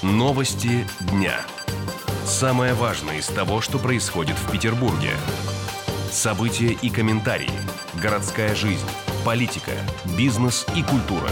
Новости дня. Самое важное из того, что происходит в Петербурге. События и комментарии. Городская жизнь, политика, бизнес и культура.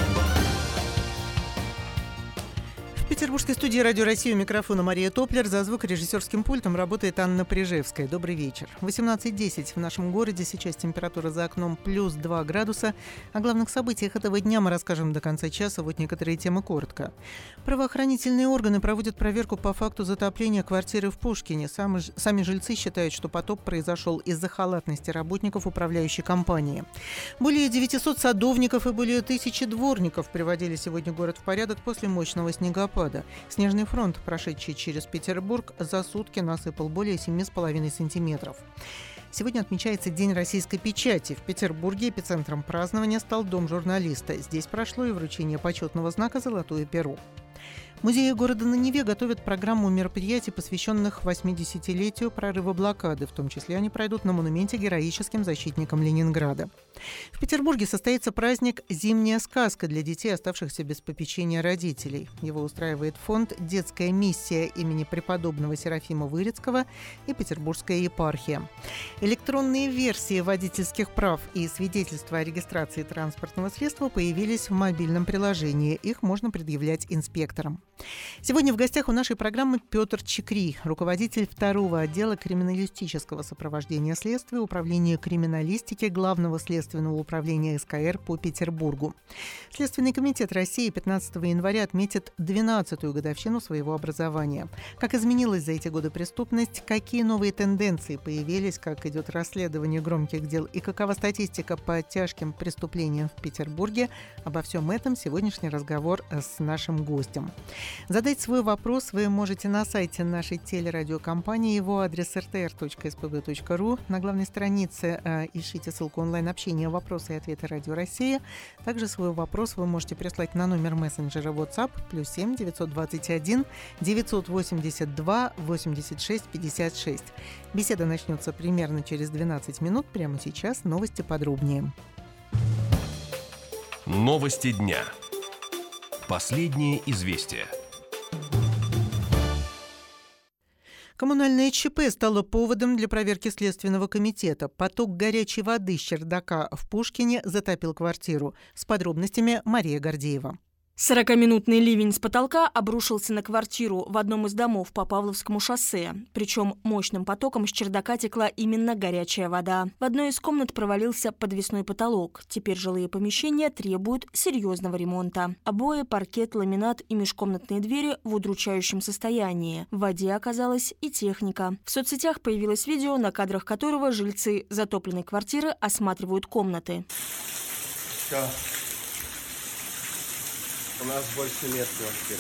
В петербургской студии «Радио России» у микрофона Мария Топлер. За звукорежиссерским пультом работает Анна Прижевская. Добрый вечер. 18:10 в нашем городе. Сейчас температура за окном плюс 2 градуса. О главных событиях этого дня мы расскажем до конца часа. Вот некоторые темы коротко. Правоохранительные органы проводят проверку по факту затопления квартиры в Пушкине. Сами жильцы считают, что потоп произошел из-за халатности работников управляющей компании. Более 900 садовников и более 1000 дворников приводили сегодня город в порядок после мощного снегопада. Снежный фронт, прошедший через Петербург, за сутки насыпал более 7,5 сантиметров. Сегодня отмечается День российской печати. В Петербурге эпицентром празднования стал Дом журналиста. Здесь прошло и вручение почетного знака «Золотое перо». Музеи города на Неве готовят программу мероприятий, посвященных 80-летию прорыва блокады. В том числе они пройдут на монументе героическим защитникам Ленинграда. В Петербурге состоится праздник «Зимняя сказка» для детей, оставшихся без попечения родителей. Его устраивает фонд «Детская миссия» имени преподобного Серафима Вырицкого и Петербургская епархия. Электронные версии водительских прав и свидетельства о регистрации транспортного средства появились в мобильном приложении. Их можно предъявлять инспекторам. Сегодня в гостях у нашей программы Петр Чикри, руководитель 2-го отдела криминалистического сопровождения следствия Управления криминалистики Главного следственного управления СКР по Петербургу. Следственный комитет России 15 января отметит 12-ю годовщину своего образования. Как изменилась за эти годы преступность, какие новые тенденции появились, как идет расследование громких дел и какова статистика по тяжким преступлениям в Петербурге, обо всем этом сегодняшний разговор с нашим гостем. Задать свой вопрос вы можете на сайте нашей телерадиокомпании. Его адрес rtr.spb.ru. На главной странице ищите ссылку онлайн-общения «Вопросы и ответы Радио России». Также свой вопрос вы можете прислать на номер мессенджера WhatsApp +7 921 982 86 56. Беседа начнется примерно через 12 минут. Прямо сейчас новости подробнее. Новости дня. Последние известия. Коммунальное ЧП стало поводом для проверки Следственного комитета. Поток горячей воды с чердака в Пушкине затопил квартиру. С подробностями Мария Гордеева. 40-минутный ливень с потолка обрушился на квартиру в одном из домов по Павловскому шоссе. Причем мощным потоком с чердака текла именно горячая вода. В одной из комнат провалился подвесной потолок. Теперь жилые помещения требуют серьезного ремонта. Обои, паркет, ламинат и межкомнатные двери в удручающем состоянии. В воде оказалась и техника. В соцсетях появилось видео, на кадрах которого жильцы затопленной квартиры осматривают комнаты. Все. У нас больше нет квартиры.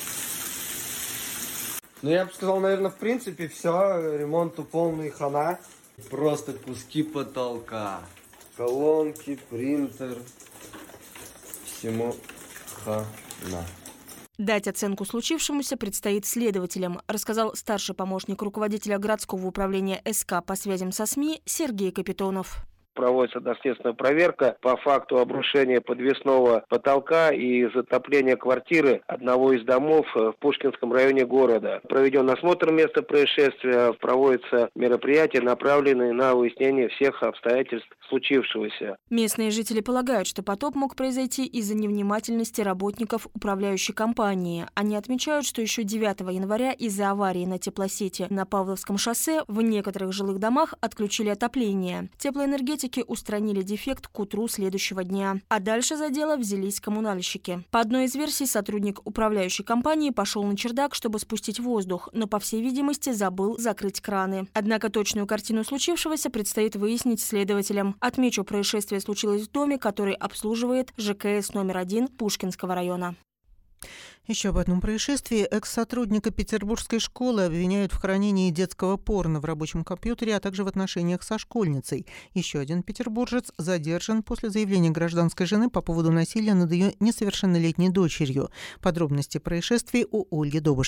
Ну, я бы сказал, наверное, в принципе, все. Ремонту полный хана. Просто куски потолка. Колонки, принтер. Всему хана. Дать оценку случившемуся предстоит следователям, рассказал старший помощник руководителя городского управления СК по связям со СМИ Сергей Капитонов. Проводится доследственная проверка по факту обрушения подвесного потолка и затопления квартиры одного из домов в Пушкинском районе города. Проведен осмотр места происшествия, проводятся мероприятия, направленные на выяснение всех обстоятельств случившегося. Местные жители полагают, что потоп мог произойти из-за невнимательности работников управляющей компании. Они отмечают, что еще 9 января из-за аварии на теплосети на Павловском шоссе в некоторых жилых домах отключили отопление. Теплоэнергетики устранили дефект к утру следующего дня. А дальше за дело взялись коммунальщики. По одной из версий, сотрудник управляющей компании пошел на чердак, чтобы спустить воздух, но, по всей видимости, забыл закрыть краны. Однако точную картину случившегося предстоит выяснить следователям. Отмечу, происшествие случилось в доме, который обслуживает ЖКС номер 1 Пушкинского района. Еще об одном происшествии. Экс-сотрудника Петербургской школы обвиняют в хранении детского порно в рабочем компьютере, а также в отношениях со школьницей. Еще один петербуржец задержан после заявления гражданской жены по поводу насилия над ее несовершеннолетней дочерью. Подробности происшествий у Ольги Добышевой.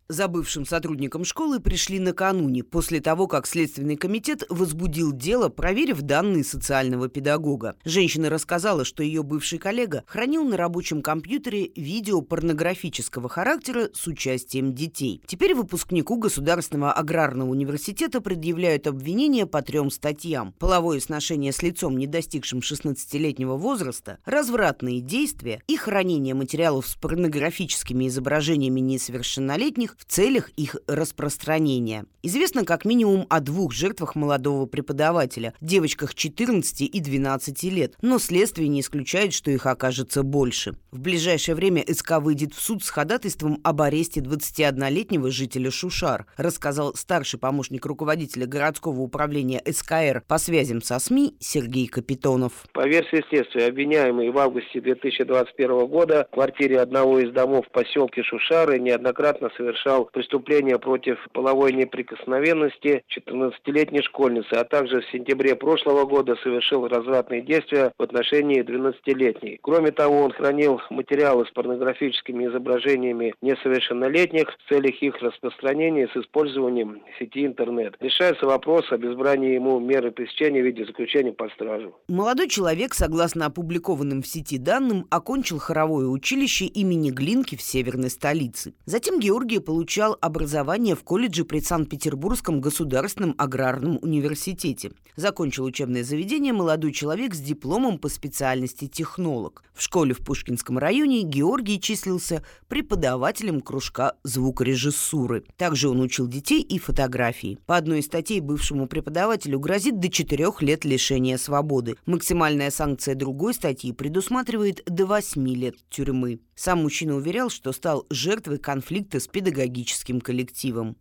За бывшим сотрудником школы пришли накануне, после того, как Следственный комитет возбудил дело, проверив данные социального педагога. Женщина рассказала, что ее бывший коллега хранил на рабочем компьютере видео порнографического характера с участием детей. Теперь выпускнику Государственного аграрного университета предъявляют обвинения по 3 статьям: половое сношение с лицом, не достигшим 16-летнего возраста, развратные действия и хранение материалов с порнографическими изображениями несовершеннолетних в целях их распространения. Известно как минимум о 2 жертвах молодого преподавателя, девочках 14 и 12 лет, но следствие не исключает, что их окажется больше. В ближайшее время СК выйдет в суд с ходатайством об аресте 21-летнего жителя Шушар, рассказал старший помощник руководителя городского управления СКР по связям со СМИ Сергей Капитонов. По версии следствия, обвиняемый в августе 2021 года в квартире одного из домов в поселке Шушары неоднократно совершал преступления против половой неприкосновенности 14-летней школьницы, а также в сентябре прошлого года совершил развратные действия в отношении 12-летней. Кроме того, он хранил материалы с порнографическими изображениями несовершеннолетних в целях их распространения с использованием сети интернет. Решается вопрос об избрании ему меры пресечения в виде заключения под стражу. Молодой человек, согласно опубликованным в сети данным, окончил хоровое училище имени Глинки в северной столице. Затем Георгий получал образование в колледже при Санкт-Петербургском государственном аграрном университете. Закончил учебное заведение молодой человек с дипломом по специальности технолог. В школе в Пушкинском районе Георгий числился преподавателем кружка звукорежиссуры. Также он учил детей и фотографии. По одной из статей бывшему преподавателю грозит до 4 лет лишения свободы. Максимальная санкция другой статьи предусматривает до 8 лет тюрьмы. Сам мужчина уверял, что стал жертвой конфликта с педагогическим коллективом.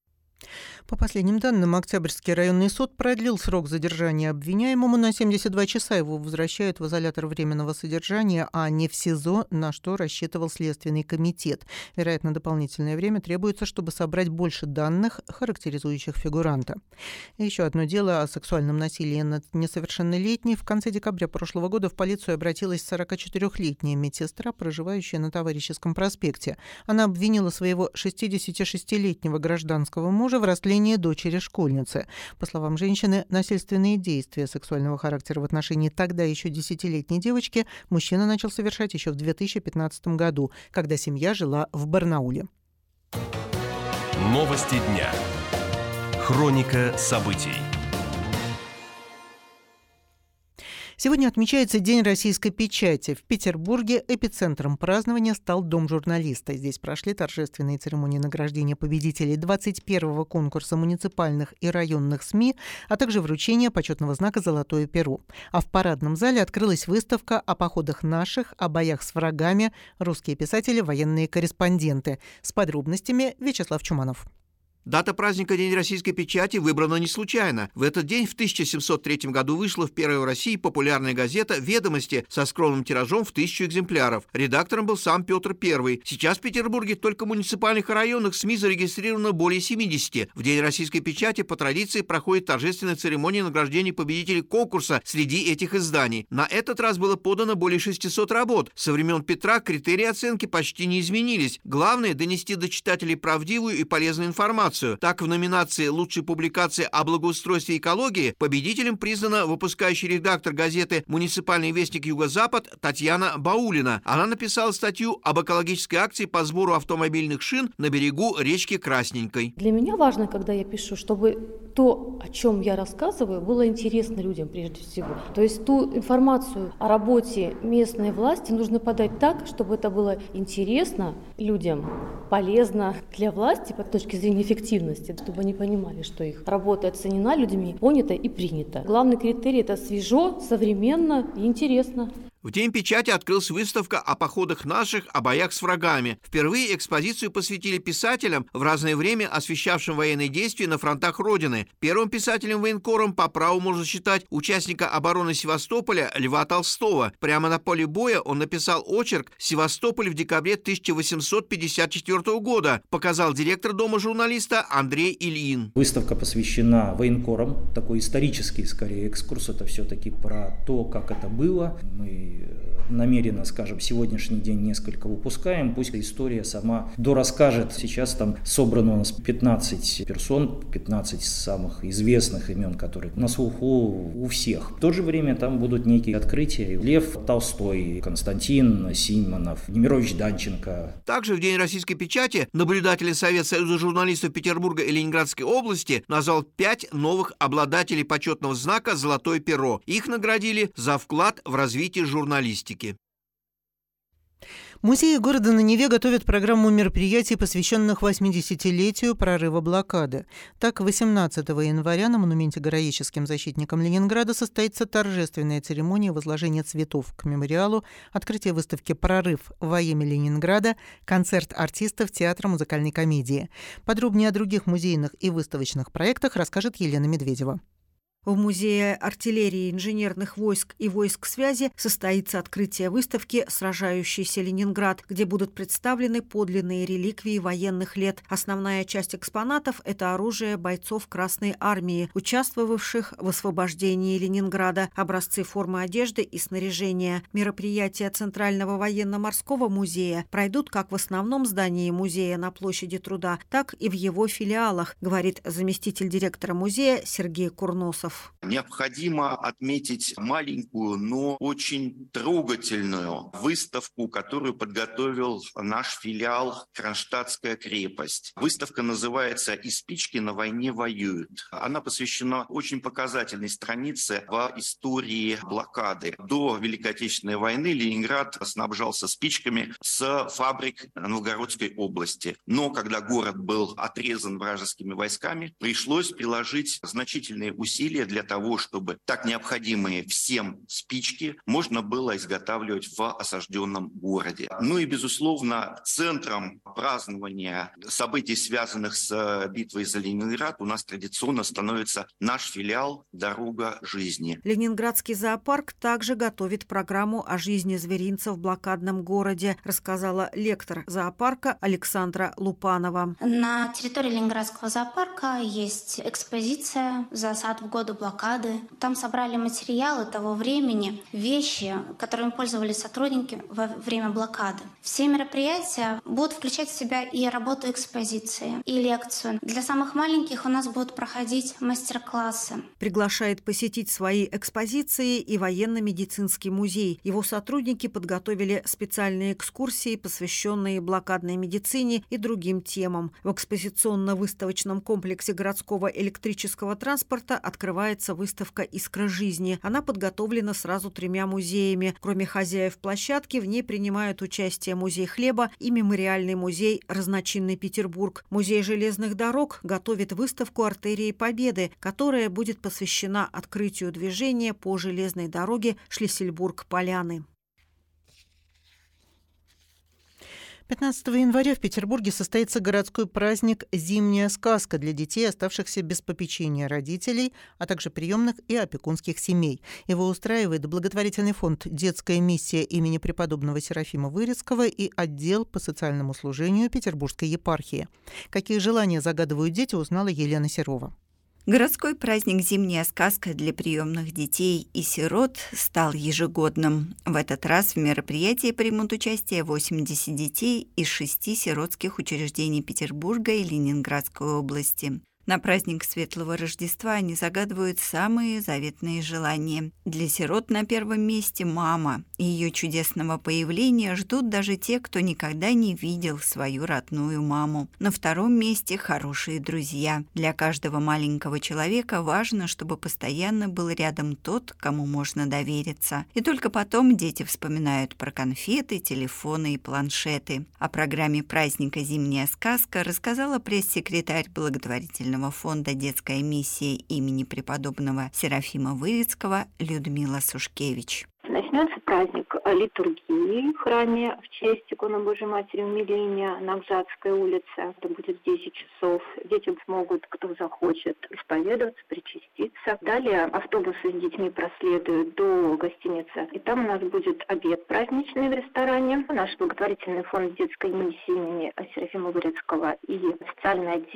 По последним данным, Октябрьский районный суд продлил срок задержания обвиняемому на 72 часа. Его возвращают в изолятор временного содержания, а не в СИЗО, на что рассчитывал Следственный комитет. Вероятно, дополнительное время требуется, чтобы собрать больше данных, характеризующих фигуранта. И еще одно дело о сексуальном насилии над несовершеннолетней. В конце декабря прошлого года в полицию обратилась 44-летняя медсестра, проживающая на Товарищеском проспекте. Она обвинила своего 66-летнего гражданского мужа в растлении дочери-школьницы. По словам женщины, насильственные действия сексуального характера в отношении тогда еще 10-летней девочки мужчина начал совершать еще в 2015 году, когда семья жила в Барнауле. Новости дня. Хроника событий. Сегодня отмечается День российской печати. В Петербурге эпицентром празднования стал Дом журналиста. Здесь прошли торжественные церемонии награждения победителей 21-го конкурса муниципальных и районных СМИ, а также вручение почетного знака «Золотое перо». А в парадном зале открылась выставка о походах наших, о боях с врагами, русские писатели, военные корреспонденты. С подробностями Вячеслав Чуманов. Дата праздника День российской печати выбрана не случайно. В этот день в 1703 году вышла в первой в России популярная газета «Ведомости» со скромным тиражом в 1000 экземпляров. Редактором был сам Петр I. Сейчас в Петербурге только в муниципальных и районных СМИ зарегистрировано более 70. В День российской печати по традиции проходит торжественная церемония награждения победителей конкурса среди этих изданий. На этот раз было подано более 600 работ. Со времен Петра критерии оценки почти не изменились. Главное – донести до читателей правдивую и полезную информацию. Так, в номинации «Лучшей публикации о благоустройстве и экологии» победителем признана выпускающий редактор газеты «Муниципальный вестник Юго-Запад» Татьяна Баулина. Она написала статью об экологической акции по сбору автомобильных шин на берегу речки Красненькой. Для меня важно, когда я пишу, чтобы то, о чем я рассказываю, было интересно людям прежде всего. То есть ту информацию о работе местной власти нужно подать так, чтобы это было интересно людям, полезно для власти по точке зрения эффективности, чтобы они понимали, что их работа оценена людьми, понята и принята. Главный критерий – это свежо, современно и интересно. В День печати открылась выставка о походах наших, о боях с врагами. Впервые экспозицию посвятили писателям, в разное время освещавшим военные действия на фронтах Родины. Первым писателем-военкором по праву можно считать участника обороны Севастополя Льва Толстого. Прямо на поле боя он написал очерк «Севастополь в декабре 1854 года», показал директор Дома журналиста Андрей Ильин. Выставка посвящена военкорам, такой исторический, скорее, экскурс. Это все-таки про то, как это было. Мы мы намеренно, скажем, сегодняшний день несколько упускаем. Пусть история сама дорасскажет. Сейчас там собрано у нас 15 персон, 15 самых известных имен, которые на слуху у всех. В то же время там будут некие открытия. Лев Толстой, Константин Симонов, Немирович Данченко. Также в День российской печати наблюдательный совет Союза журналистов Петербурга и Ленинградской области назвал 5 новых обладателей почетного знака «Золотое перо». Их наградили за вклад в развитие журналистики. Музеи города на Неве готовят программу мероприятий, посвященных 80-летию прорыва блокады. Так, 18 января на монументе героическим защитникам Ленинграда состоится торжественная церемония возложения цветов к мемориалу, открытие выставки «Прорыв во имя Ленинграда», концерт артистов театра музыкальной комедии. Подробнее о других музейных и выставочных проектах расскажет Елена Медведева. В Музее артиллерии, инженерных войск и войск связи состоится открытие выставки «Сражающийся Ленинград», где будут представлены подлинные реликвии военных лет. Основная часть экспонатов – это оружие бойцов Красной армии, участвовавших в освобождении Ленинграда, образцы формы одежды и снаряжения. Мероприятия Центрального военно-морского музея пройдут как в основном здании музея на площади Труда, так и в его филиалах, говорит заместитель директора музея Сергей Курносов. Необходимо отметить маленькую, но очень трогательную выставку, которую подготовил наш филиал «Кронштадтская крепость». Выставка называется «И спички на войне воюют». Она посвящена очень показательной странице в истории блокады. До Великой Отечественной войны Ленинград снабжался спичками с фабрик Новгородской области. Но когда город был отрезан вражескими войсками, пришлось приложить значительные усилия для того, чтобы так необходимые всем спички можно было изготавливать в осажденном городе. Ну и, безусловно, центром празднования событий, связанных с битвой за Ленинград, у нас традиционно становится наш филиал «Дорога жизни». Ленинградский зоопарк также готовит программу о жизни зверинца в блокадном городе, рассказала лектор зоопарка Александра Лупанова. На территории Ленинградского зоопарка есть экспозиция «Засад в годы блокады». Там собрали материалы того времени, вещи, которыми пользовались сотрудники во время блокады. Все мероприятия будут включать в себя и работу экспозиции, и лекцию. Для самых маленьких у нас будут проходить мастер-классы. Приглашает посетить свои экспозиции и военно-медицинский музей. Его сотрудники подготовили специальные экскурсии, посвященные блокадной медицине и другим темам. В экспозиционно-выставочном комплексе городского электрического транспорта открывается выставка «Искра жизни». Она подготовлена сразу 3 музеями. Кроме хозяев площадки, в ней принимают участие Музей хлеба и Мемориальный музей «Разночинный Петербург». Музей железных дорог готовит выставку «Артерии Победы», которая будет посвящена открытию движения по железной дороге Шлиссельбург-Поляны. 15 января в Петербурге состоится городской праздник «Зимняя сказка» для детей, оставшихся без попечения родителей, а также приемных и опекунских семей. Его устраивает благотворительный фонд «Детская миссия» имени преподобного Серафима Вырицкого и отдел по социальному служению Петербургской епархии. Какие желания загадывают дети, узнала Елена Серова. Городской праздник «Зимняя сказка» для приемных детей и сирот стал ежегодным. В этот раз в мероприятии примут участие 80 детей из 6 сиротских учреждений Петербурга и Ленинградской области. На праздник Светлого Рождества они загадывают самые заветные желания. Для сирот на первом месте мама. Ее чудесного появления ждут даже те, кто никогда не видел свою родную маму. На втором месте хорошие друзья. Для каждого маленького человека важно, чтобы постоянно был рядом тот, кому можно довериться. И только потом дети вспоминают про конфеты, телефоны и планшеты. О программе праздника «Зимняя сказка» рассказала пресс-секретарь благотворительного фонда «Детская миссия» имени преподобного Серафима Вырицкого Людмила Сушкевич. Начнется праздник литургии в храме в честь иконы Божьей Матери Умиления на Акжатской улице. Это будет в 10 часов. Дети смогут, кто захочет, исповедоваться, причаститься. Далее автобусы с детьми проследуют до гостиницы. И там у нас будет обед праздничный в ресторане. Наш благотворительный фонд детской миссии имени Серафима Вырицкого и социальный отдел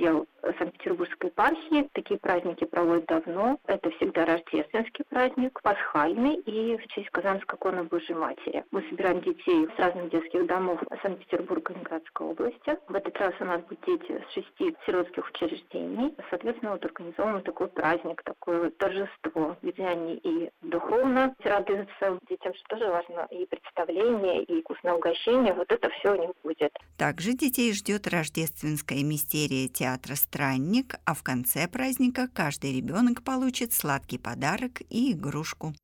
Санкт-Петербургской епархии такие праздники проводят давно. Это всегда рождественский праздник, пасхальный и в честь Казанской иконы Божьей Матери. Мы собираем детей с разных детских домов Санкт-Петербурга и Ленинградской области. В этот раз у нас будут дети с 6 сиротских учреждений. Соответственно, вот организован такой праздник, такое торжество, где они и духовно радуются детям, что тоже важно, и представление, и вкусное угощение. Вот это все у них будет. Также детей ждет рождественская мистерия театра «Странник», а в конце праздника каждый ребенок получит сладкий подарок и игрушку.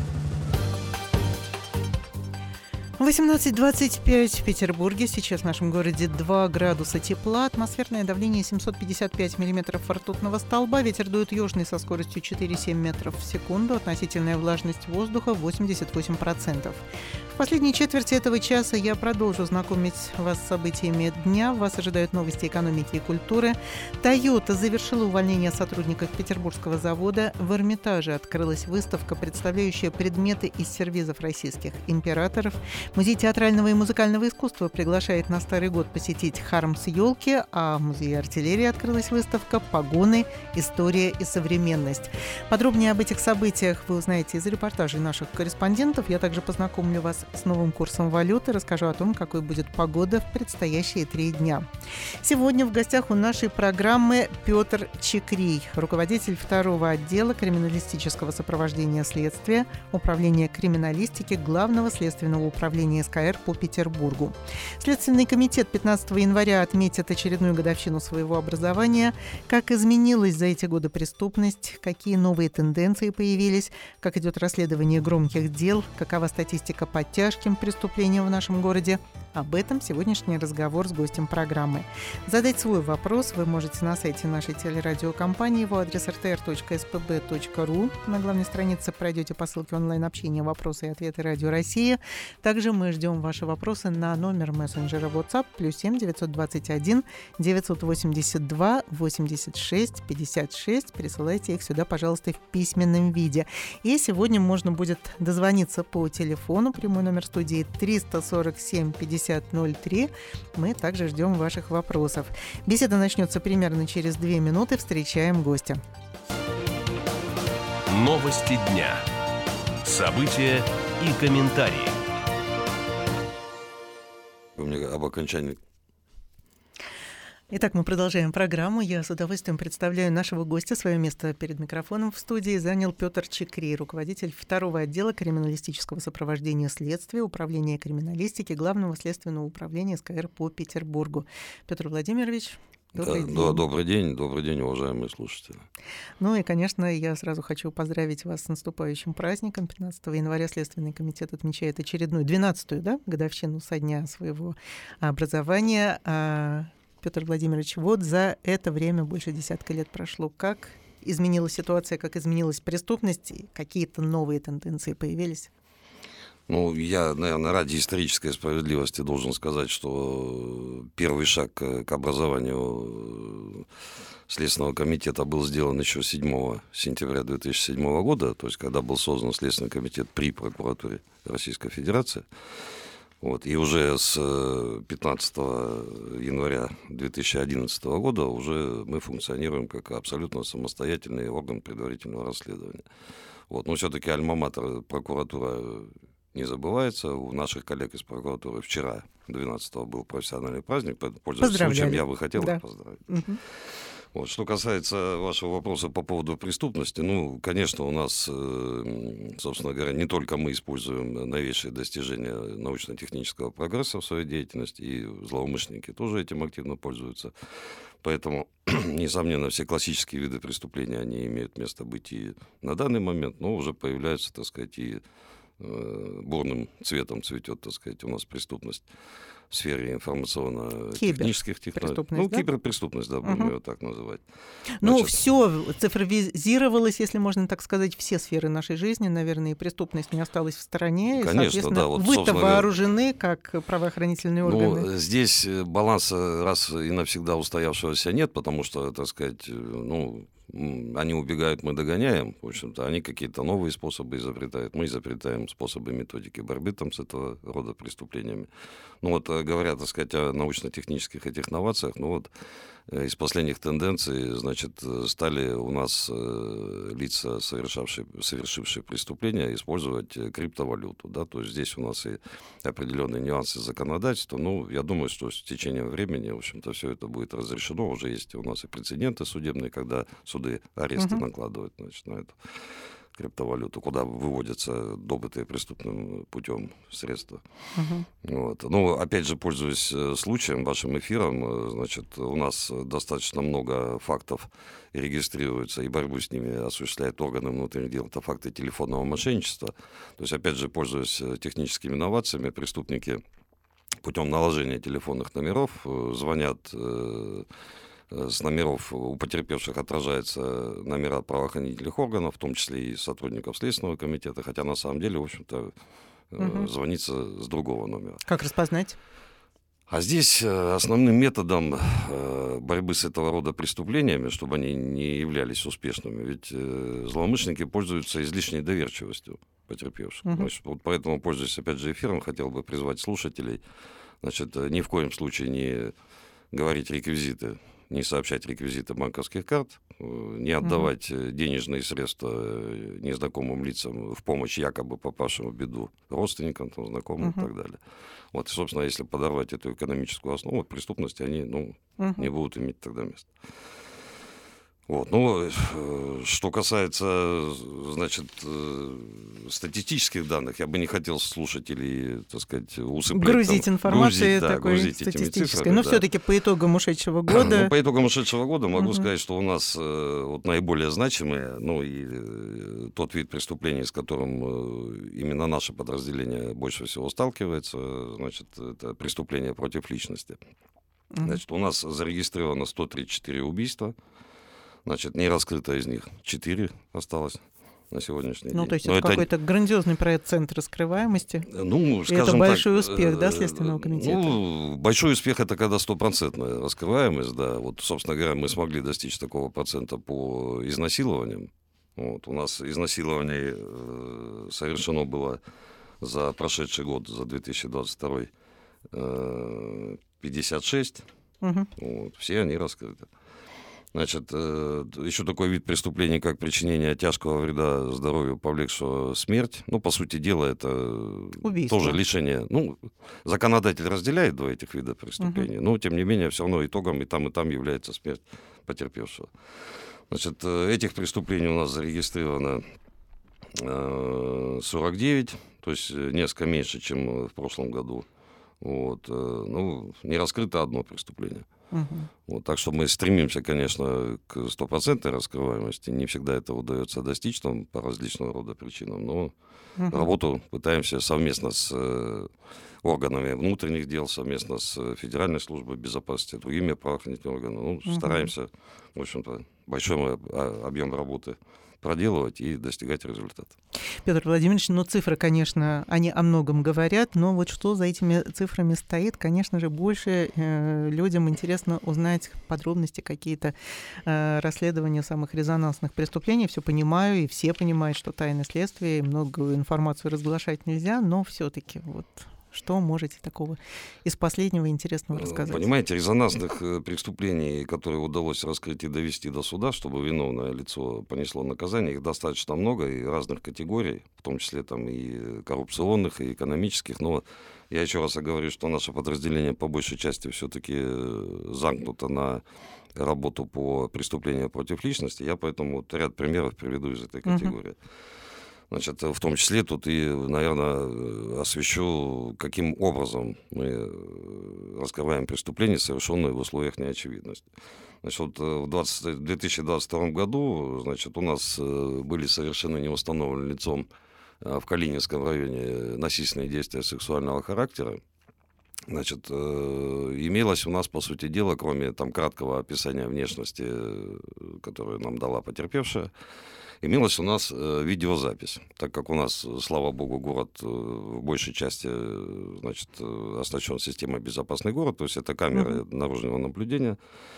18:25 в Петербурге. Сейчас в нашем городе 2 градуса тепла. Атмосферное давление 755 миллиметров ртутного столба. Ветер дует южный со скоростью 4,7 метров в секунду. Относительная влажность воздуха 88%. В последней четверти этого часа я продолжу знакомить вас с событиями дня. Вас ожидают новости экономики и культуры. Toyota завершила увольнение сотрудников петербургского завода. В Эрмитаже открылась выставка, представляющая предметы из сервизов российских императоров. Музей театрального и музыкального искусства приглашает на Старый год посетить Хармс-елки, а в Музее артиллерии открылась выставка «Погоны. История и современность». Подробнее об этих событиях вы узнаете из репортажей наших корреспондентов. Я также познакомлю вас с новым курсом валюты, расскажу о том, какой будет погода в предстоящие 3 дня. Сегодня в гостях у нашей программы Петр Чекрий, руководитель 2-го отдела криминалистического сопровождения следствия, Управления криминалистики Главного следственного управления СКР по Петербургу. Следственный комитет 15 января отметит очередную годовщину своего образования. Как изменилась за эти годы преступность, какие новые тенденции появились, как идет расследование громких дел, какова статистика по тяжким преступлениям в нашем городе. Об этом сегодняшний разговор с гостем программы. Задать свой вопрос вы можете на сайте нашей телерадиокомпании. Его адрес rtr.spb.ru. На главной странице пройдете по ссылке онлайн-общения «Вопросы и ответы Радио Россия». Также мы ждем ваши вопросы на номер мессенджера WhatsApp +7 921 982 86 56. Присылайте их сюда, пожалуйста, в письменном виде. И сегодня можно будет дозвониться по телефону. Прямой номер студии 347 50 03. Мы также ждем ваших вопросов. Беседа начнется примерно через 2 минуты. Встречаем гостя. Новости дня. События и комментарии. У меня об окончании. Итак, мы продолжаем программу. Я с удовольствием представляю нашего гостя. Свое место перед микрофоном в студии занял Петр Чекрий, руководитель 2-го отдела криминалистического сопровождения следствия, Управления криминалистики Главного следственного управления СКР по Петербургу. Петр Владимирович, добрый день. Добрый день, уважаемые слушатели. Ну и, конечно, я сразу хочу поздравить вас с наступающим праздником. 15 января Следственный комитет отмечает очередную, 12-ю, годовщину со дня своего образования. Петр Владимирович, вот за это время больше десятка лет прошло. Как изменилась ситуация, как изменилась преступность, какие-то новые тенденции появились? Я, наверное, ради исторической справедливости должен сказать, что первый шаг к образованию Следственного комитета был сделан еще 7 сентября 2007 года, то есть когда был создан Следственный комитет при прокуратуре Российской Федерации. И уже с 15 января 2011 года уже мы функционируем как абсолютно самостоятельный орган предварительного расследования. Но все-таки альма-матер прокуратура не забывается. У наших коллег из прокуратуры вчера, 12-го, был профессиональный праздник. Пользуясь случаем, я бы хотел их поздравить. Что касается вашего вопроса по поводу преступности, конечно, у нас, собственно говоря, не только мы используем новейшие достижения научно-технического прогресса в своей деятельности, и злоумышленники тоже этим активно пользуются. Поэтому, несомненно, все классические виды преступления, они имеют место быть и на данный момент, но уже появляются, так сказать, и бурным цветом цветет, так сказать, у нас преступность в сфере информационно-технических технологий. Киберпреступность, будем ее так называть. Все цифровизировалось, если можно так сказать, все сферы нашей жизни, наверное, и преступность не осталась в стороне. Конечно, да. Вы-то вооружены, как правоохранительные органы. Здесь баланса раз и навсегда устоявшегося нет, потому что, так сказать, они убегают, мы догоняем. В общем-то, они какие-то новые способы изобретают. Мы изобретаем способы методики борьбы с этого рода преступлениями. Говоря, так сказать, о научно-технических этих новациях, из последних тенденций, значит, стали у нас лица, совершившие преступления, использовать криптовалюту. Да? То есть здесь у нас и определенные нюансы законодательства. Ну, я думаю, что с течением времени, в общем-то, все это будет разрешено. Уже есть у нас и прецеденты судебные, когда суды аресты накладывают, значит, на эту криптовалюту, куда выводятся добытые преступным путем средства. Вот. Ну, опять же, пользуясь случаем, вашим эфиром, значит, у нас достаточно много фактов регистрируется, и борьбу с ними осуществляют органы внутренних дел. Это факты телефонного мошенничества. То есть, опять же, пользуясь техническими инновациями, преступники путем наложения телефонных номеров звонят. С номеров у потерпевших отражаются номера правоохранительных органов, в том числе и сотрудников Следственного комитета, хотя на самом деле, в общем-то, звонится с другого номера. Как распознать? А здесь основным методом борьбы с этого рода преступлениями, чтобы они не являлись успешными, ведь злоумышленники пользуются излишней доверчивостью потерпевших. Значит, вот поэтому, пользуясь, опять же, эфиром, хотел бы призвать слушателей, значит, ни в коем случае не говорить реквизиты, не сообщать реквизиты банковских карт, не отдавать денежные средства незнакомым лицам в помощь якобы попавшим в беду родственникам, там, знакомым и так далее. Вот, и, собственно, если подорвать эту экономическую основу преступности, они не будут иметь тогда места. Вот. Ну, что касается, значит, статистических данных, я бы не хотел слушателей, так сказать, усыплять. Грузить информацией такой статистической. Но все-таки по итогам ушедшего года... По итогам ушедшего года могу сказать, что у нас вот наиболее значимые, ну и тот вид преступлений, с которым именно наше подразделение больше всего сталкивается, значит, это преступления против личности. Значит, у нас зарегистрировано 134 убийства. Значит, не раскрыто из них 4 осталось на сегодняшний день. Ну, то есть это какой-то грандиозный процент раскрываемости. Ну, скажем, это большой успех, да, Следственного комитета? Ну, большой успех — это когда 100% раскрываемость, да. Вот, собственно говоря, мы смогли достичь такого процента по изнасилованиям. Вот, у нас изнасилований совершено было за прошедший год, за 2022, 56. Вот, все они раскрыты. Значит, еще такой вид преступления, как причинение тяжкого вреда здоровью, повлекшего смерть. Ну, по сути дела, это убийство. Тоже лишение. Ну, законодатель разделяет два этих вида преступлений, но, тем не менее, все равно итогом и там является смерть потерпевшего. Значит, этих преступлений у нас зарегистрировано 49, то есть несколько меньше, чем в прошлом году. Вот. Ну, не раскрыто одно преступление. Вот, так что мы стремимся, конечно, к 100% раскрываемости. Не всегда это удается достичь там, по различного рода причинам, но работу пытаемся совместно с органами внутренних дел, совместно с Федеральной службой безопасности, другими правоохранительными органами. Ну, стараемся, в общем-то, большой объем работы проделывать и достигать результата. Петр Владимирович, ну цифры, конечно, они о многом говорят, но вот что за этими цифрами стоит, конечно же, больше людям интересно узнать подробности, какие-то расследования самых резонансных преступлений. Все понимаю, и все понимают, что тайны следствия, и многую информацию разглашать нельзя, но все-таки вот... Что можете такого из последнего интересного рассказать? Понимаете, резонансных преступлений, которые удалось раскрыть и довести до суда, чтобы виновное лицо понесло наказание, их достаточно много и разных категорий, в том числе там и коррупционных, и экономических. Но я еще раз говорю, что наше подразделение по большей части все-таки замкнуто на работу по преступлениям против личности. Я поэтому вот ряд примеров приведу из этой категории. Значит, в том числе тут и, наверное, освещу, каким образом мы раскрываем преступления, совершенные в условиях неочевидности. Значит, вот в 2022 году, значит, у нас были совершены неустановленным лицом в Калининском районе насильственные действия сексуального характера. Значит, имелось у нас, по сути дела, кроме там краткого описания внешности, которую нам дала потерпевшая, имелась у нас видеозапись, так как у нас, слава богу, город в большей части, значит, оснащен системой «Безопасный город», то есть это камеры наружного наблюдения,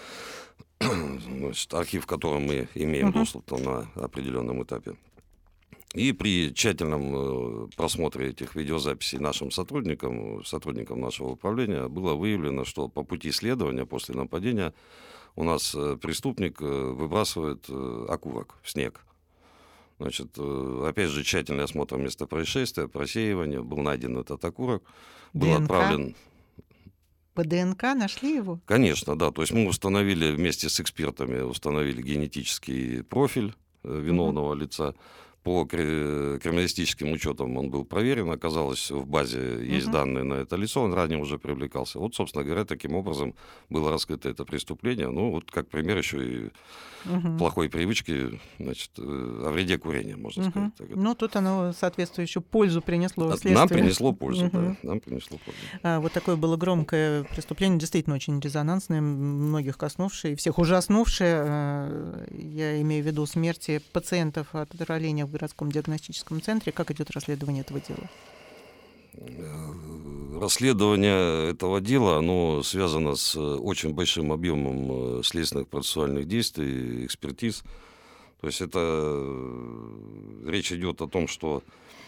значит, архив, в котором мы имеем доступ там, на определенном этапе. И при тщательном просмотре этих видеозаписей нашим сотрудникам нашего управления было выявлено, что по пути следования после нападения у нас преступник выбрасывает окурок в снег. Значит, опять же, тщательный осмотр места происшествия, просеивание, был найден этот окурок, был отправлен... По ДНК нашли его? Конечно, да. То есть мы установили вместе с экспертами, генетический профиль виновного лица. По криминалистическим учетам он был проверен, оказалось, в базе есть данные на это лицо, он ранее уже привлекался. Вот, собственно говоря, таким образом было раскрыто это преступление. Ну, вот как пример еще и плохой привычки, значит, о вреде курения, можно сказать. Ну, тут оно соответствующую пользу принесло следствию. Нам принесло пользу, да, нам принесло пользу. Вот такое было громкое преступление, действительно очень резонансное, многих коснувшее, всех ужаснувшее. Я имею в виду смерти пациентов от отравления в городском диагностическом центре. Как идет расследование этого дела? Расследование этого дела, оно связано с очень большим объемом следственных процессуальных действий, экспертиз. То есть речь идет о том, что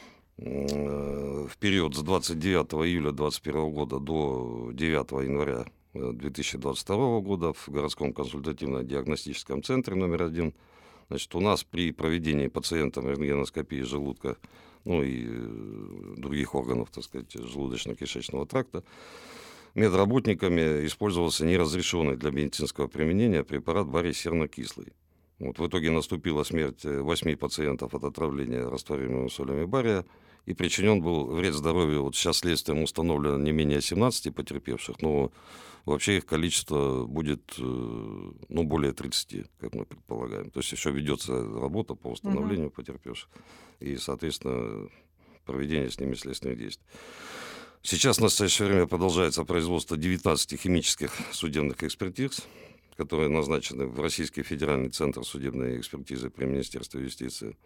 в период с 29 июля 2021 года до 9 января 2022 года в городском консультативно-диагностическом центре номер 1, значит, у нас при проведении пациентам рентгеноскопии желудка, ну и других органов, так сказать, желудочно-кишечного тракта, медработниками использовался неразрешенный для медицинского применения препарат барий сернокислый. Вот в итоге наступила смерть 8 пациентов от отравления растворимыми солями бария, и причинен был вред здоровью. Вот сейчас следствием установлено не менее 17 потерпевших, но вообще их количество будет более 30, как мы предполагаем. То есть еще ведется работа по установлению потерпевших и, соответственно, проведение с ними следственных действий. Сейчас в настоящее время продолжается производство 19 химических судебных экспертиз, которые назначены в Российский федеральный центр судебной экспертизы при Министерстве юстиции.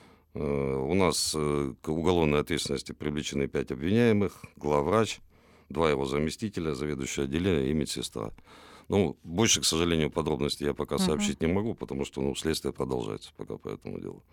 У нас к уголовной ответственности привлечены 5 обвиняемых, главврач, 2 его заместителя, заведующий отделением и медсестра. Ну, больше, к сожалению, подробностей я пока сообщить не могу, потому что следствие продолжается пока по этому делу.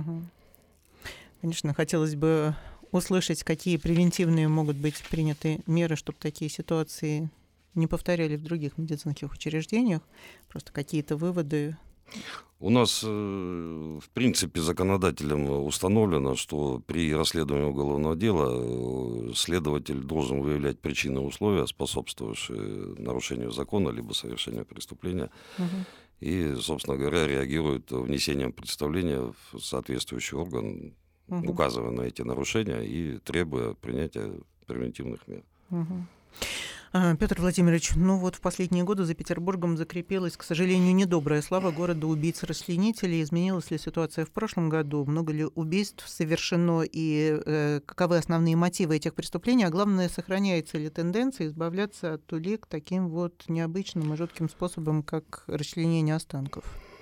Конечно, хотелось бы услышать, какие превентивные могут быть приняты меры, чтобы такие ситуации не повторяли в других медицинских учреждениях. Просто какие-то выводы. У нас, в принципе, законодателем установлено, что при расследовании уголовного дела следователь должен выявлять причины и условия, способствующие нарушению закона либо совершению преступления, и, собственно говоря, реагирует внесением представления в соответствующий орган, указывая на эти нарушения и требуя принятия превентивных мер. Петр Владимирович, в последние годы за Петербургом закрепилась, к сожалению, недобрая слава города убийц-расчленителей. Изменилась ли ситуация в прошлом году? Много ли убийств совершено и каковы основные мотивы этих преступлений? А главное, сохраняется ли тенденция избавляться от улик таким необычным и жутким способом, как расчленение останков?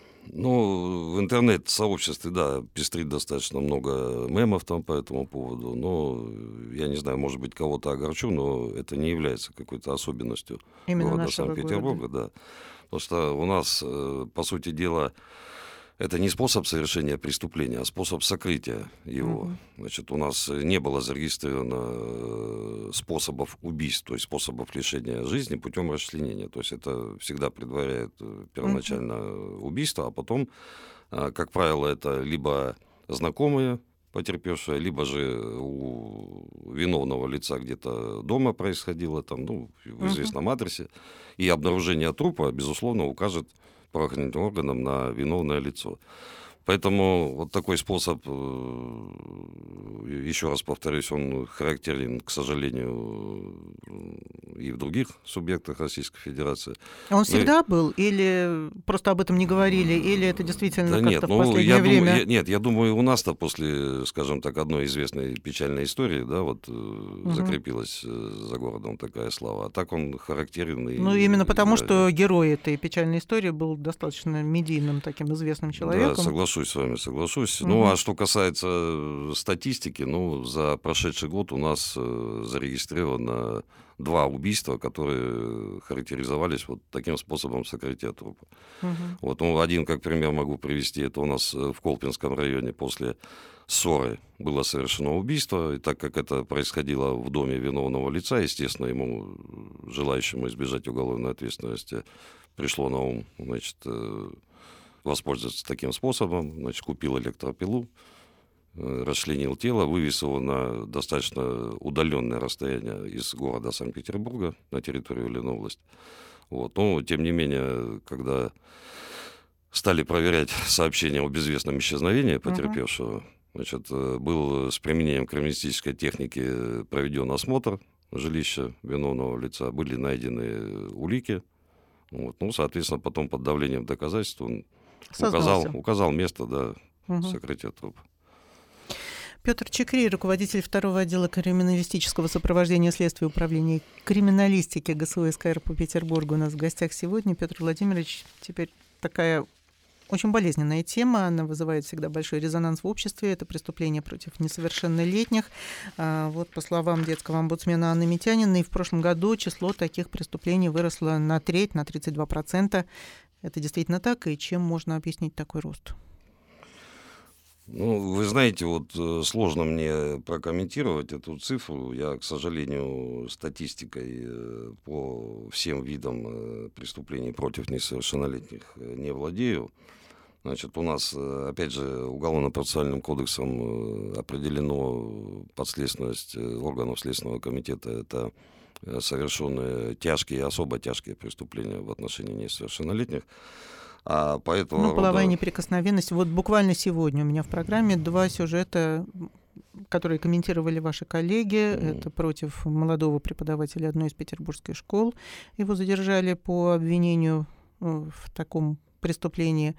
В интернет-сообществе, да, пестрит достаточно много мемов там по этому поводу, но я не знаю, может быть, кого-то огорчу, но это не является какой-то особенностью именно города Санкт-Петербурга, да. Потому что у нас, по сути дела, это не способ совершения преступления, а способ сокрытия его. Значит, у нас не было зарегистрировано способов убийств, то есть способов лишения жизни путем расчленения. То есть это всегда предваряет первоначально убийство, а потом, как правило, это либо знакомые потерпевшие, либо же у виновного лица где-то дома происходило, там, в известном адресе. И обнаружение трупа, безусловно, укажет правоохранительным органам на виновное лицо. Поэтому вот такой способ, еще раз повторюсь, он характерен, к сожалению, и в других субъектах Российской Федерации. А он всегда был? Или просто об этом не говорили? Или это действительно как-то в последнее время? Нет, я думаю, у нас-то после, скажем так, одной известной печальной истории, да, закрепилась за городом такая слава. А так он характерен. Именно потому, что герой этой печальной истории был достаточно медийным, таким известным человеком. Да, соглашусь с вами. А что касается статистики, за прошедший год у нас зарегистрировано 2 убийства, которые характеризовались таким способом сокрытия трупа. Один, как пример, могу привести, это у нас в Колпинском районе после ссоры было совершено убийство, и так как это происходило в доме виновного лица, естественно, ему, желающему избежать уголовной ответственности, пришло на ум, значит, воспользоваться таким способом, значит, купил электропилу, расчленил тело, вывез его на достаточно удаленное расстояние из города Санкт-Петербурга на территорию Ленобласти. Вот. Но, тем не менее, когда стали проверять сообщения об известном исчезновении потерпевшего, значит, был с применением криминалистической техники проведен осмотр жилища виновного лица, были найдены улики. Вот. Ну, соответственно, потом под давлением доказательств он указал место сокрытия трупа. Петр Чекрий, руководитель второго отдела криминалистического сопровождения следствия Управления криминалистики ГСУ СК РП по Петербургу у нас в гостях сегодня. Петр Владимирович, теперь такая очень болезненная тема, она вызывает всегда большой резонанс в обществе. Это преступление против несовершеннолетних. Вот по словам детского омбудсмена Анны Митяниной, в прошлом году число таких преступлений выросло на треть, на 32%. Это действительно так, и чем можно объяснить такой рост? Ну, вы знаете, вот сложно мне прокомментировать эту цифру. Я, к сожалению, статистикой по всем видам преступлений против несовершеннолетних не владею. Значит, у нас, опять же, Уголовно-процессуальным кодексом определено подследственность органов Следственного комитета. Это совершенные тяжкие и особо тяжкие преступления в отношении несовершеннолетних. Половая неприкосновенность. Вот буквально сегодня у меня в программе 2 сюжета, которые комментировали ваши коллеги. Это против молодого преподавателя одной из петербургских школ. Его задержали по обвинению в таком преступлении.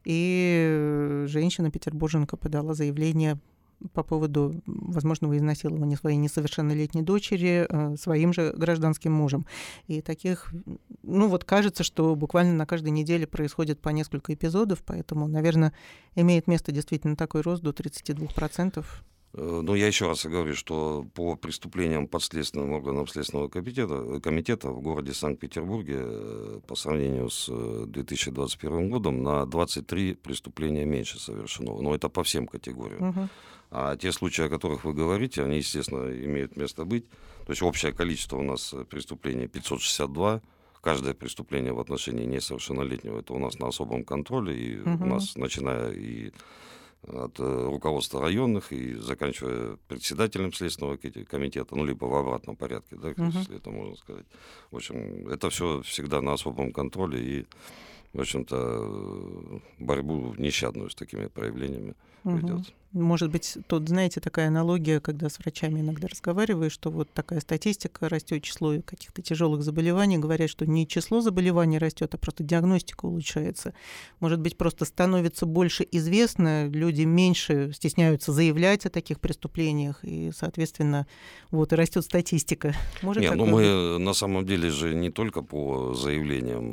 И женщина-петербурженка подала заявление по поводу возможного изнасилования своей несовершеннолетней дочери своим же гражданским мужем. И таких, кажется, что буквально на каждой неделе происходит по несколько эпизодов, поэтому, наверное, имеет место действительно такой рост до 32%. Ну, я еще раз говорю, что по преступлениям подследственным органам Следственного комитета в городе Санкт-Петербурге по сравнению с 2021 годом на 23 преступления меньше совершено. Но это по всем категориям. А те случаи, о которых вы говорите, они, естественно, имеют место быть. То есть общее количество у нас преступлений 562. Каждое преступление в отношении несовершеннолетнего это у нас на особом контроле. И у нас, начиная и от руководства районных и заканчивая председателем Следственного комитета, либо в обратном порядке, да, если это можно сказать. В общем, это все всегда на особом контроле и, в общем-то, борьбу нещадную с такими проявлениями ведется. Может быть, тут, знаете, такая аналогия, когда с врачами иногда разговариваешь, что вот такая статистика, растет число каких-то тяжелых заболеваний, говорят, что не число заболеваний растет, а просто диагностика улучшается. Может быть, просто становится больше известно, люди меньше стесняются заявлять о таких преступлениях, и, соответственно, и растет статистика. Мы на самом деле же не только по заявлениям,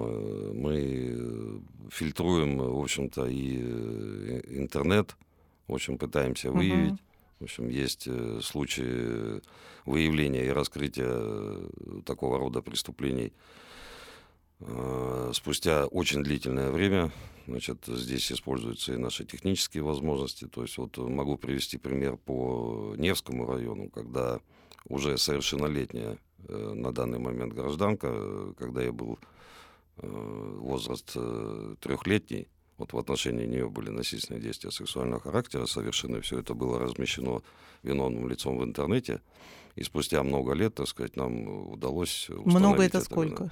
мы фильтруем, в общем-то, и интернет. В общем, пытаемся выявить. В общем, есть случаи выявления и раскрытия такого рода преступлений спустя очень длительное время. Значит, здесь используются и наши технические возможности. То есть могу привести пример по Невскому району, когда уже совершеннолетняя на данный момент гражданка, когда ей был возраст 3-летний, в отношении нее были насильственные действия сексуального характера совершены. Все это было размещено виновным лицом в интернете. И спустя много лет, так сказать, нам удалось установить... Много это сколько?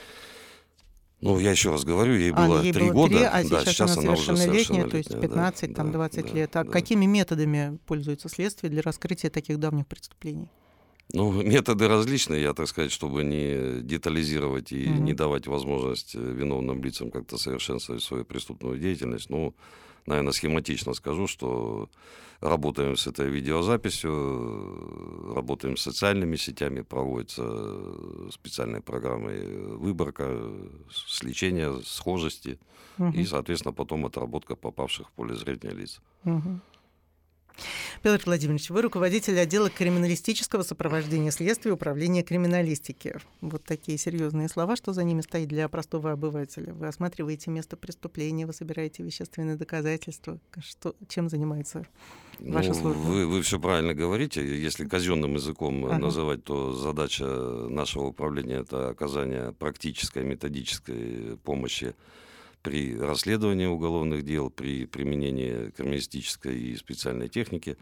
Я еще раз говорю, ей было 3 года. 3, а сейчас она уже совершеннолетняя, то есть 15, 20 лет. А какими методами пользуется следствие для раскрытия таких давних преступлений? Методы различные, я, так сказать, чтобы не детализировать и не давать возможность виновным лицам как-то совершенствовать свою преступную деятельность. Наверное, схематично скажу, что работаем с этой видеозаписью, работаем с социальными сетями, проводятся специальные программы выборка, сличения, схожести и, соответственно, потом отработка попавших в поле зрения лиц. Петр Владимирович, вы руководитель отдела криминалистического сопровождения следствия Управления криминалистики. Вот такие серьезные слова, что за ними стоит для простого обывателя. Вы осматриваете место преступления, вы собираете вещественные доказательства. Чем занимается ваша служба? Вы все правильно говорите. Если казенным языком называть, то задача нашего управления — это оказание практической, методической помощи при расследовании уголовных дел, при применении криминалистической и специальной техники.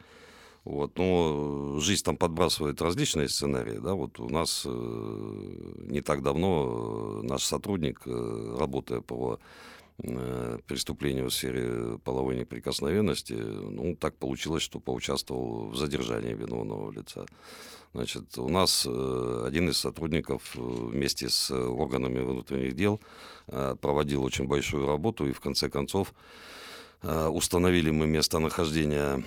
Но жизнь там подбрасывает различные сценарии. Да? Вот у нас не так давно наш сотрудник, работая по преступлению в сфере половой неприкосновенности, так получилось, что поучаствовал в задержании виновного лица. Значит, у нас один из сотрудников вместе с органами внутренних дел проводил очень большую работу, и в конце концов установили мы местонахождение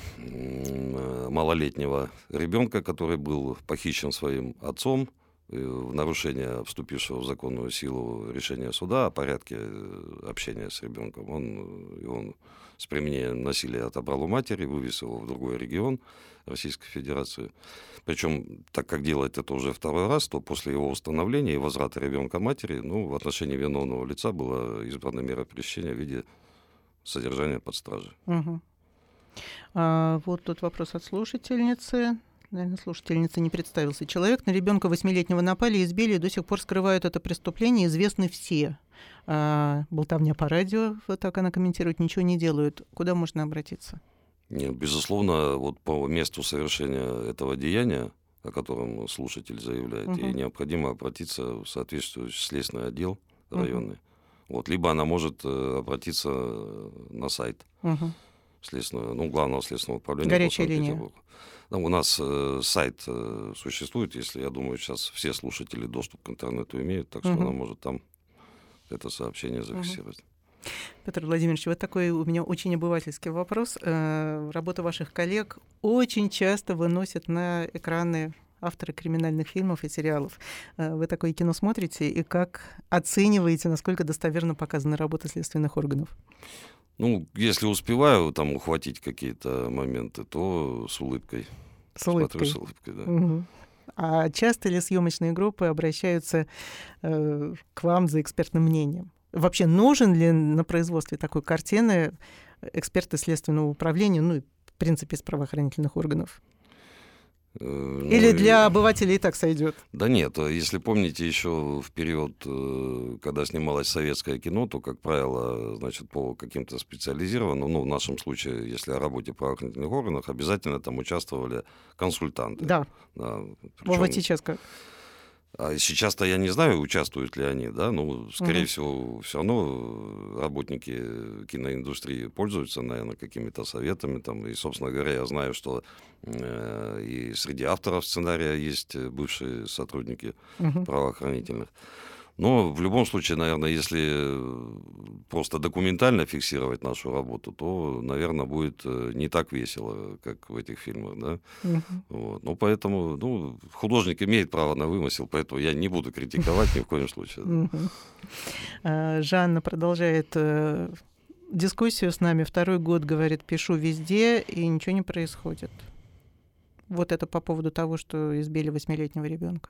малолетнего ребенка, который был похищен своим отцом в нарушение вступившего в законную силу решения суда о порядке общения с ребенком. Он с применением насилия отобрал у матери, вывез его в другой регион Российской Федерации. Причем, так как делает это уже второй раз, то после его установления и возврата ребенка матери, в отношении виновного лица была избрана мера пресечения в виде содержания под стражей. Угу. Вот тут вопрос от слушательницы. Наверное, слушательница не представился. Человек на ребенка 8-летнего напали, избили, и до сих пор скрывают это преступление. Известны все. Болтовня по радио, вот так она комментирует, ничего не делают. Куда можно обратиться? Нет, безусловно, вот по месту совершения этого деяния, о котором слушатель заявляет, ей необходимо обратиться в соответствующий следственный отдел районный. Либо она может обратиться на сайт следственного, главного следственного управления. Горячая линия. У нас сайт существует, если, я думаю, сейчас все слушатели доступ к интернету имеют, так что она может там это сообщение зафиксировать. Петр Владимирович, вот такой у меня очень обывательский вопрос. Работа ваших коллег очень часто выносят на экраны авторы криминальных фильмов и сериалов. Вы такое кино смотрите, и как оцениваете, насколько достоверно показана работа следственных органов? Если успеваю там ухватить какие-то моменты, то с улыбкой. Смотрю с улыбкой, да. Угу. А часто ли съемочные группы обращаются к вам за экспертным мнением? Вообще нужен ли на производстве такой картины эксперты следственного управления, и в принципе из правоохранительных органов? Или для обывателей и так сойдет? Да нет, если помните, еще в период, когда снималось советское кино, то, как правило, по каким-то специализированным, в нашем случае, если о работе правоохранительных органов, обязательно там участвовали консультанты. Да. Вот сейчас как? А сейчас-то я не знаю, участвуют ли они, да, скорее всего, все равно работники киноиндустрии пользуются, наверное, какими-то советами, и, собственно говоря, я знаю, что и среди авторов сценария есть бывшие сотрудники правоохранительных. Но в любом случае, наверное, если просто документально фиксировать нашу работу, то, наверное, будет не так весело, как в этих фильмах, да. Поэтому, художник имеет право на вымысел, поэтому я не буду критиковать ни в коем случае. Жанна продолжает дискуссию с нами. 2-й год, говорит, пишу везде, и ничего не происходит. Вот это по поводу того, что избили 8-летнего ребенка.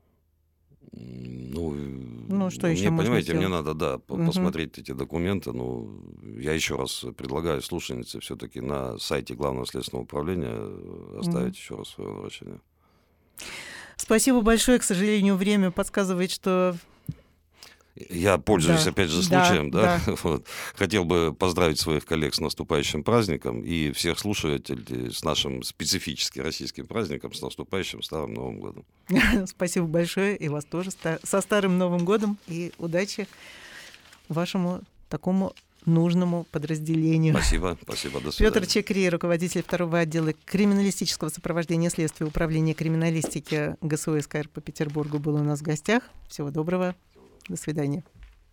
Что еще можно понимаете, сделать? мне надо, посмотреть эти документы. Я еще раз предлагаю слушательнице все-таки на сайте Главного следственного управления оставить еще раз свое обращение. Спасибо большое. К сожалению, время подсказывает, что... Я пользуюсь, опять же, случаем. Хотел бы поздравить своих коллег с наступающим праздником и всех слушателей с нашим специфически российским праздником, с наступающим Старым Новым годом. Спасибо большое. И вас тоже со Старым Новым годом. И удачи вашему такому нужному подразделению. Спасибо, до свидания. Петр Чекри, руководитель 2-го отдела криминалистического сопровождения следствия Управления криминалистики ГСУ СКР по Петербургу был у нас в гостях. Всего доброго. До свидания.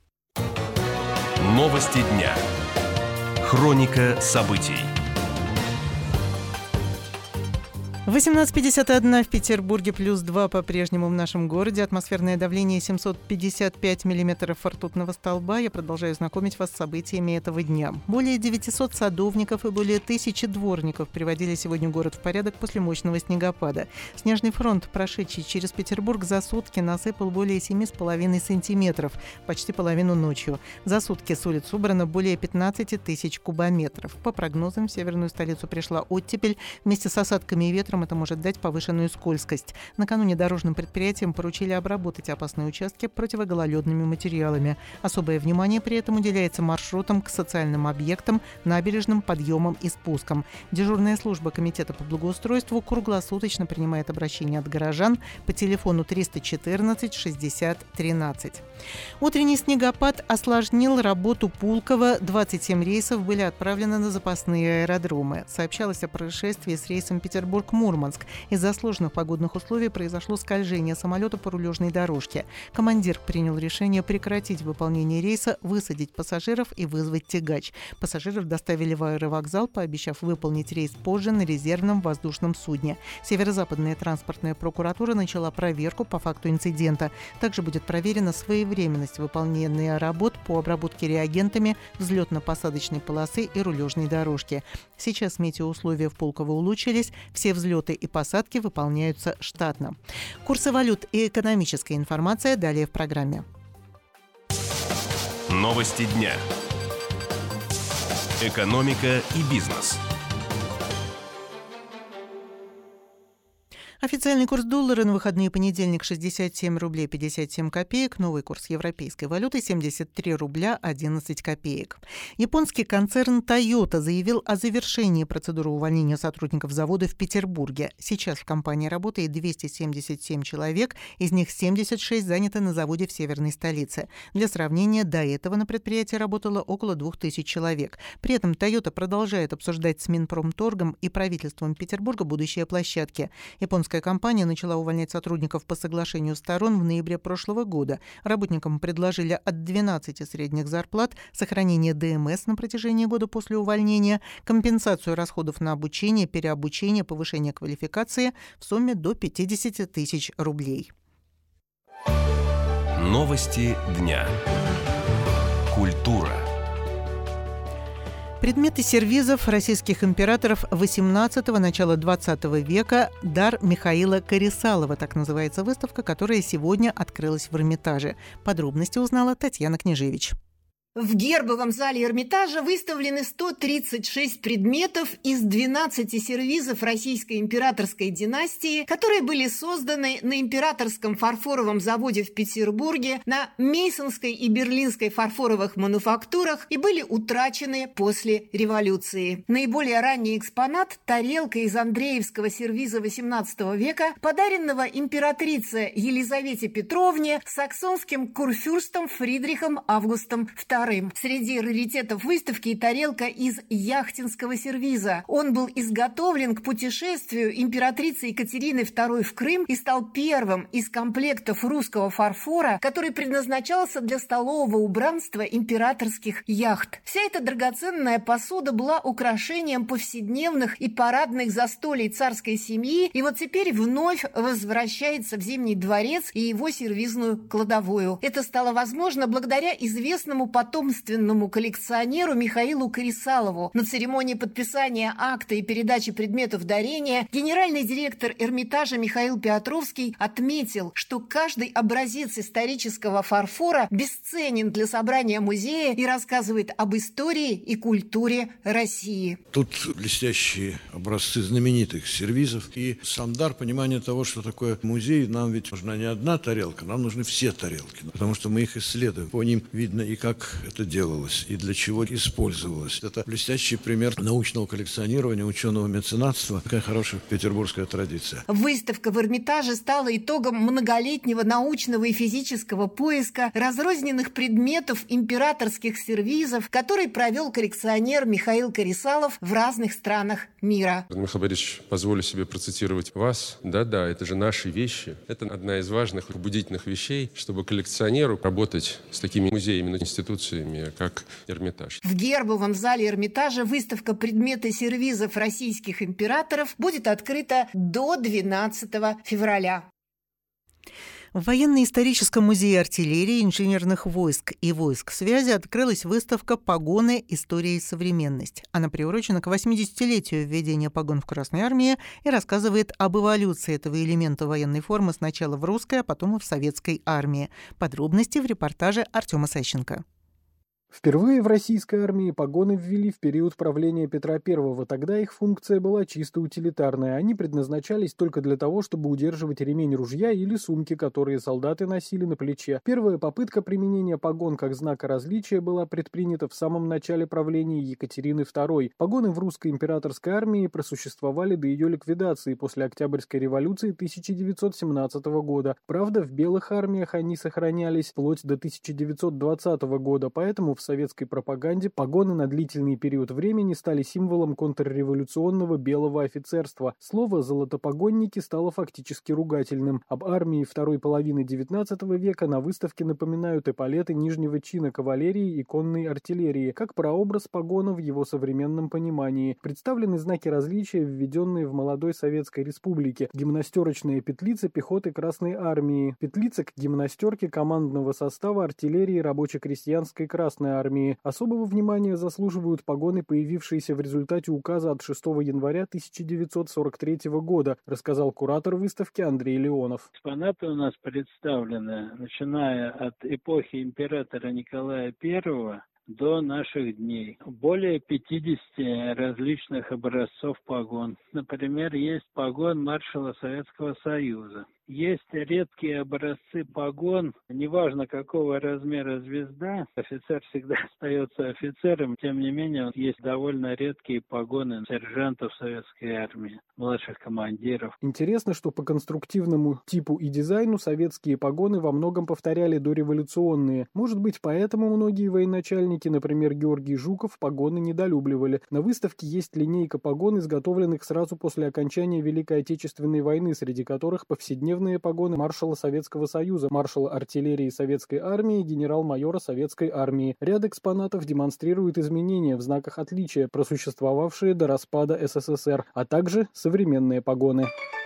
Новости дня. Хроника событий. 18:51 в Петербурге, +2 по-прежнему в нашем городе. Атмосферное давление 755 миллиметров ртутного столба. Я продолжаю знакомить вас с событиями этого дня. Более 900 садовников и более 1000 дворников приводили сегодня город в порядок после мощного снегопада. Снежный фронт, прошедший через Петербург за сутки, насыпал более 7,5 сантиметров, почти половину ночью. За сутки с улиц убрано более 15 тысяч кубометров. По прогнозам, в северную столицу пришла оттепель. Вместе с осадками и ветром это может дать повышенную скользкость. Накануне дорожным предприятиям поручили обработать опасные участки противогололедными материалами. Особое внимание при этом уделяется маршрутам к социальным объектам, набережным, подъемам и спускам. Дежурная служба Комитета по благоустройству круглосуточно принимает обращения от горожан по телефону 314 60 13. Утренний снегопад осложнил работу Пулково. 27 рейсов были отправлены на запасные аэродромы. Сообщалось о происшествии с рейсом Петербург-Мурманск. Из-за сложных погодных условий произошло скольжение самолета по рулежной дорожке. Командир принял решение прекратить выполнение рейса, высадить пассажиров и вызвать тягач. Пассажиров доставили в аэровокзал, пообещав выполнить рейс позже на резервном воздушном судне. Северо-западная транспортная прокуратура начала проверку по факту инцидента. Также будет проверена своевременность выполнения работ по обработке реагентами взлетно-посадочной полосы и рулежной дорожки. Сейчас метеоусловия в Пулково улучшились, все взлеты и посадки выполняются штатно. Курсы валют и экономическая информация далее в программе. Новости дня. Экономика и бизнес. Официальный курс доллара на выходные понедельник 67 рублей 57 копеек. Новый курс европейской валюты 73 рубля 11 копеек. Японский концерн Toyota заявил о завершении процедуры увольнения сотрудников завода в Петербурге. Сейчас в компании работает 277 человек, из них 76 заняты на заводе в северной столице. Для сравнения, до этого на предприятии работало около 2000 человек. При этом Toyota продолжает обсуждать с Минпромторгом и правительством Петербурга будущее площадки. Японская компания начала увольнять сотрудников по соглашению сторон в ноябре прошлого года. Работникам предложили от 12 средних зарплат, сохранение ДМС на протяжении года после увольнения, компенсацию расходов на обучение, переобучение, повышение квалификации в сумме до 50 тысяч рублей. Новости дня. Культура. Предметы сервизов российских императоров XVIII – начала XX века. Дар Михаила Корисалова. Так называется выставка, которая сегодня открылась в Эрмитаже. Подробности узнала Татьяна Княжевич. В гербовом зале Эрмитажа выставлены 136 предметов из 12 сервизов российской императорской династии, которые были созданы на императорском фарфоровом заводе в Петербурге, на Мейсонской и Берлинской фарфоровых мануфактурах и были утрачены после революции. Наиболее ранний экспонат – тарелка из андреевского сервиза XVIII века, подаренного императрице Елизавете Петровне саксонским курфюрстом Фридрихом Августом II. Среди раритетов выставки и тарелка из яхтинского сервиза. Он был изготовлен к путешествию императрицы Екатерины II в Крым и стал первым из комплектов русского фарфора, который предназначался для столового убранства императорских яхт. Вся эта драгоценная посуда была украшением повседневных и парадных застолий царской семьи, и вот теперь вновь возвращается в Зимний дворец и его сервизную кладовую. Это стало возможно благодаря известному потомственному коллекционеру Михаилу Корисалову. На церемонии подписания акта и передачи предметов дарения генеральный директор Эрмитажа Михаил Петровский отметил, что каждый образец исторического фарфора бесценен для собрания музея и рассказывает об истории и культуре России. Тут блестящие образцы знаменитых сервизов и сам дар понимания того, что такое музей. Нам ведь нужна не одна тарелка, нам нужны все тарелки, потому что мы их исследуем. По ним видно и как это делалось, и для чего использовалось. Это блестящий пример научного коллекционирования, ученого меценатства. Такая хорошая петербургская традиция. Выставка в Эрмитаже стала итогом многолетнего научного и физического поиска разрозненных предметов императорских сервизов, который провел коллекционер Михаил Корисалов в разных странах мира. Михаил Борисович, позволю себе процитировать вас. Да-да, это же наши вещи. Это одна из важных побудительных вещей, чтобы коллекционеру работать с такими музеями, институциями, революциями, как Эрмитаж. В Гербовом зале Эрмитажа выставка предметы сервизов российских императоров будет открыта до 12 февраля. В Военно-историческом музее артиллерии, инженерных войск и войск связи открылась выставка «Погоны. История и современность». Она приурочена к 80-летию введения погон в Красной армии и рассказывает об эволюции этого элемента военной формы сначала в русской, а потом и в советской армии. Подробности в репортаже Артема Сащенко. Впервые в российской армии погоны ввели в период правления Петра I. Тогда их функция была чисто утилитарная. Они предназначались только для того, чтобы удерживать ремень ружья или сумки, которые солдаты носили на плече. Первая попытка применения погон как знака различия была предпринята в самом начале правления Екатерины II. Погоны в русской императорской армии просуществовали до ее ликвидации после Октябрьской революции 1917 года. Правда, в белых армиях они сохранялись вплоть до 1920 года, поэтому в советской пропаганде погоны на длительный период времени стали символом контрреволюционного белого офицерства. Слово «золотопогонники» стало фактически ругательным. Об армии второй половины XIX века на выставке напоминают эполеты нижнего чина кавалерии и конной артиллерии, как прообраз погона в его современном понимании. Представлены знаки различия, введенные в молодой Советской Республике. Гимнастерочная петлица пехоты Красной армии, петлица к гимнастерке командного состава артиллерии рабоче-крестьянской Красной армии. Особого внимания заслуживают погоны, появившиеся в результате указа от 6 января 1943 года, рассказал куратор выставки Андрей Леонов. Экспонаты у нас представлены, начиная от эпохи императора Николая I до наших дней. Более 50 различных образцов погон. Например, есть погон маршала Советского Союза. Есть редкие образцы погон, неважно какого размера звезда, офицер всегда остается офицером, тем не менее есть довольно редкие погоны сержантов советской армии, младших командиров. Интересно, что по конструктивному типу и дизайну советские погоны во многом повторяли дореволюционные. Может быть, поэтому многие военачальники, например, Георгий Жуков, погоны недолюбливали. На выставке есть линейка погон, изготовленных сразу после окончания Великой Отечественной войны, среди которых повседневные погоны маршала Советского Союза, маршала артиллерии Советской армии, генерал-майора Советской армии. Ряд экспонатов демонстрирует изменения в знаках отличия, просуществовавшие до распада СССР, а также современные погоны.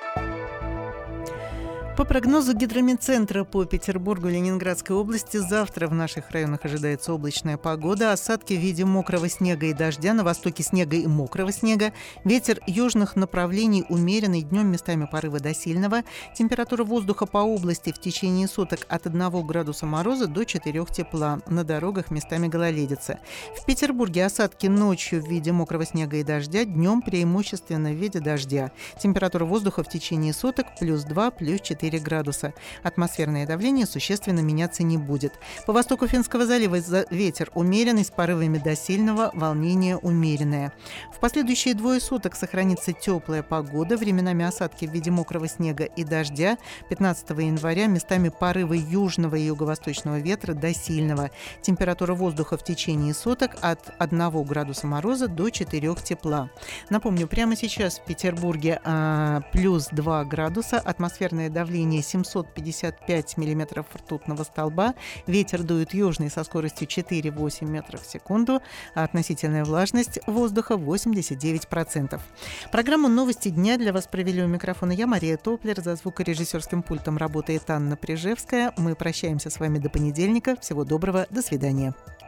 По прогнозу Гидрометцентра по Петербургу и Ленинградской области завтра в наших районах ожидается облачная погода, осадки в виде мокрого снега и дождя, на востоке снега и мокрого снега, ветер южных направлений умеренный, днем местами порывы до сильного, температура воздуха по области в течение суток от 1 градуса мороза до 4 тепла, на дорогах местами гололедица. В Петербурге осадки ночью в виде мокрого снега и дождя, днем преимущественно в виде дождя. Температура воздуха в течение суток +2, +4 градуса. Атмосферное давление существенно меняться не будет. По востоку Финского залива ветер умеренный с порывами до сильного, волнение умеренное. В последующие 2 суток сохранится теплая погода, временами осадки в виде мокрого снега и дождя. 15 января местами порывы южного и юго-восточного ветра до сильного. Температура воздуха в течение суток от 1 градуса мороза до 4 тепла. Напомню, прямо сейчас в Петербурге +2 градуса, атмосферное давление 755 миллиметров ртутного столба, ветер дует южный со скоростью 4-8 метров в секунду, а относительная влажность воздуха 89%. Программу «Новости дня» для вас провели у микрофона я, Мария Топлер. За звукорежиссерским пультом работает Анна Прижевская. Мы прощаемся с вами до понедельника. Всего доброго, до свидания.